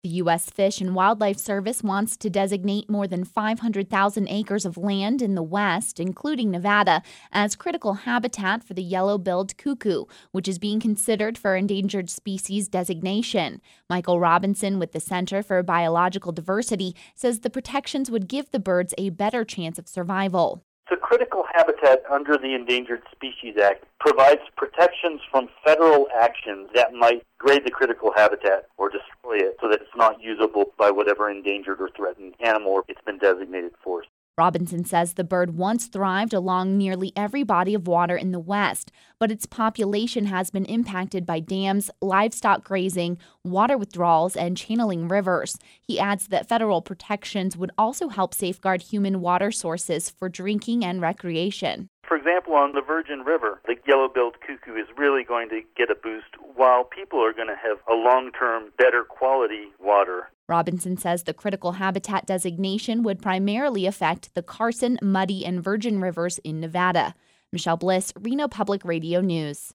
The U.S. Fish and Wildlife Service wants to designate more than 500,000 acres of land in the West, including Nevada, as critical habitat for the yellow-billed cuckoo, which is being considered for endangered species designation. Michael Robinson with the Center for Biological Diversity says the protections would give the birds a better chance of survival. The critical habitat under the Endangered Species Act provides protections from federal actions that might degrade the critical habitat or destroy it so that it's not usable by whatever endangered or threatened animal it's been designated for. Robinson says the bird once thrived along nearly every body of water in the West, but its population has been impacted by dams, livestock grazing, water withdrawals, and channeling rivers. He adds that federal protections would also help safeguard human water sources for drinking and recreation. For example, on the Virgin River, the yellow-billed cuckoo is really going to get a boost, while people are going to have a long-term, better quality water. Robinson says the critical habitat designation would primarily affect the Carson, Muddy, and Virgin Rivers in Nevada. Michelle Bliss, Reno Public Radio News.